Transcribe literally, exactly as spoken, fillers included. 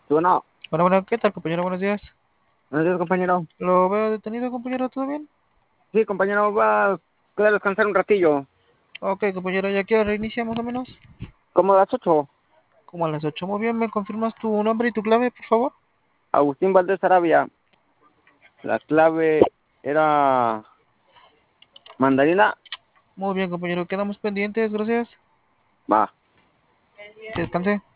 Bueno, Bueno, bueno, ¿qué tal, compañero? Buenos días. buenos días, compañero. ¿Lo veo detenido, compañero? ¿Todo bien? Sí, compañero, va a quedar descansar un ratillo. Ok, compañero, ¿ya qué hora reinicia más o menos? ¿Cómo das ocho? Como a las ocho. Muy bien, ¿me confirmas tu nombre y tu clave, por favor? Agustín Valdés Arabia. La clave era mandarina. Muy bien, compañero, quedamos pendientes, gracias. Va. Que descanse.